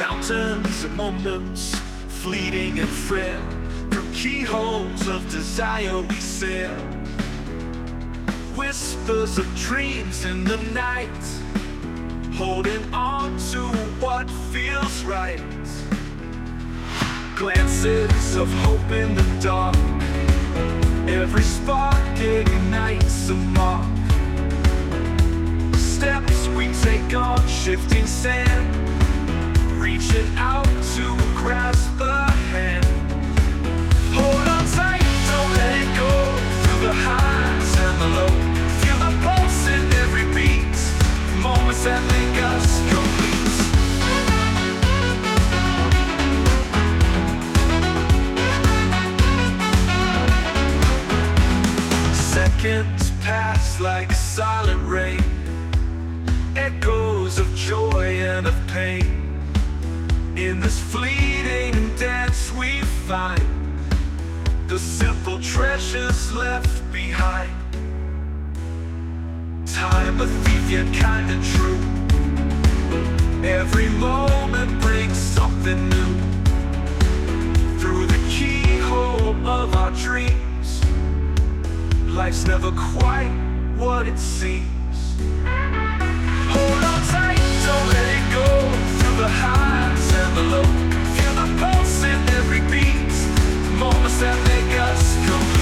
Mountains and moments, fleeting and frail, through keyholes of desire we sail. Whispers of dreams in the night, holding on to what feels right. Glances of hope in the dark, every spark ignites a mark. Steps we take on shifting sand, reaching out to grasp the hand. Hold on tight, don't let it go, through the highs and the lows. Feel the pulse in every beat, moments that make us complete. Seconds pass like a silent rain, echoes of joy and of pain. In this fleeting dance we find the simple treasures left behind. Time a thief yet kinda true, every moment brings something new. Through the keyhole of our dreams, life's never quite what it seems. Hold on tight, don't let it go, through the highs and the lows. Feel the pulse in every beat, moments that make us complete.